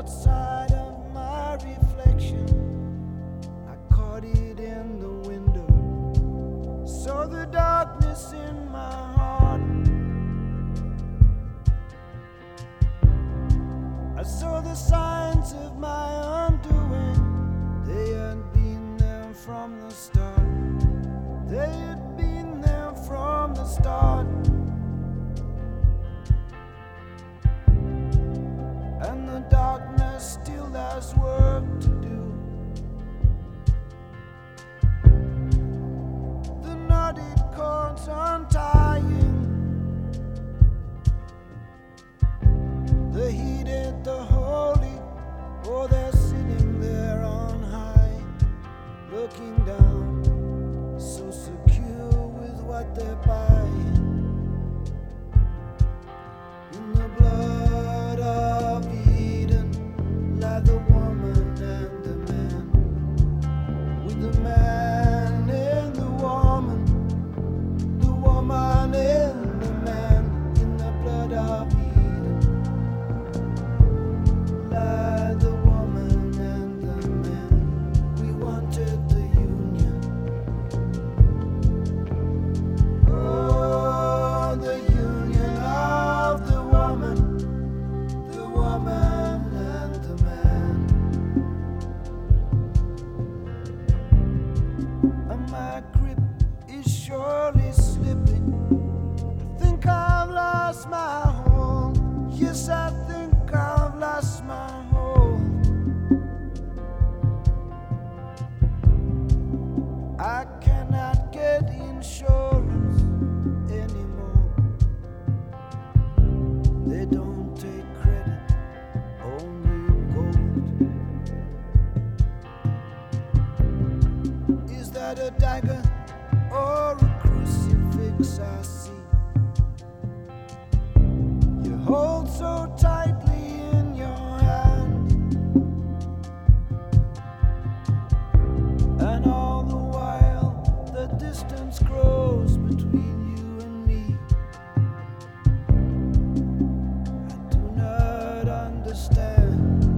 outside of my reflection. I caught it in the window, saw the darkness in my heart. I saw the signs of my undoing. They had been there from the start. They had been there from the start. And the darkness still has work to do. The knotted cords untying, the heated, the holy, oh, they're sitting there on high, looking down, so secure with what they're buying. In the blood of Eden lie the woman and the man, with the man and the woman and the man. In the blood of Eden lie the woman and the man. We wanted the union. Oh, the union of the woman and the man. And my grip is surely slipping. I think I've lost my hold. Yes, I think I've lost my hold. I cannot get insurance anymore. They don't take credit, only gold. Is that a dagger or a crucifix I see? You hold so tightly in your hand, and all the while the distance grows between you and me. I do not understand.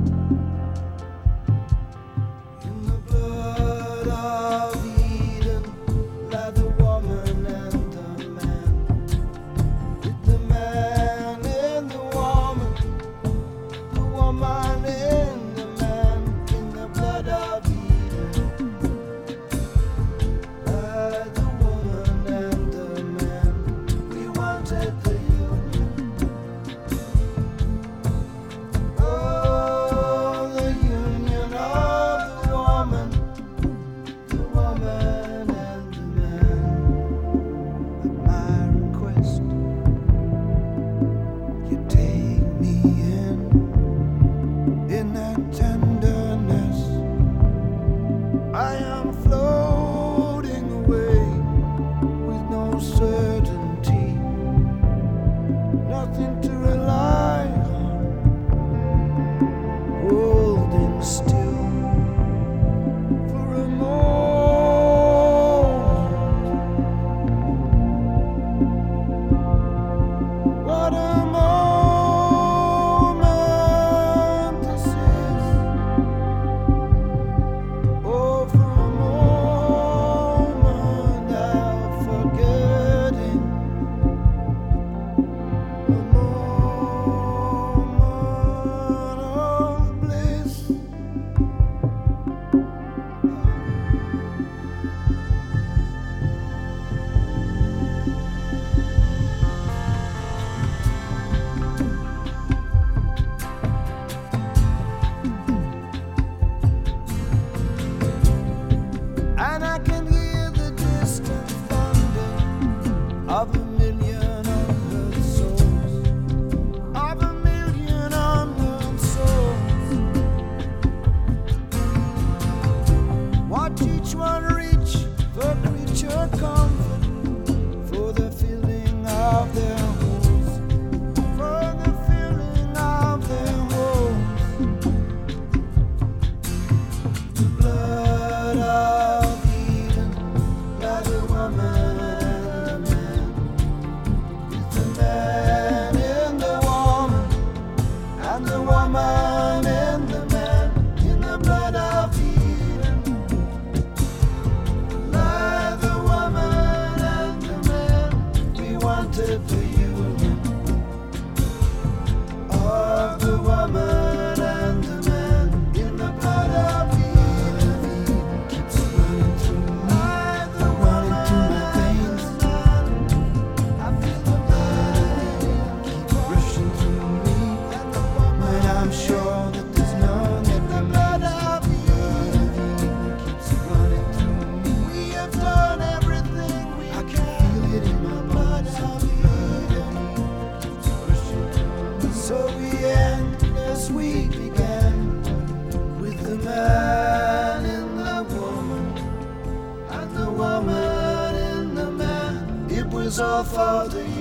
In the blood of Eden lie the woman and the man, with the man and the woman and the man. In the blood of Eden lie the woman and the man. We wanted the union. Oh, the union of the woman and the man. At my request, you take me in that tenderness. I am floating away with no certainty, nothing to rely on, holding still for a moment. What a moment this is. Oh, for a moment I'm forgetting. A moment of bliss. And I can hear the distant thunder of a million unheard souls, of a million unheard souls. Watch each one reach for creature comfort, for the filling of their holes, for the filling of their holes. The blood of Eden lie the woman and the man, with the man and the woman and puzzle for the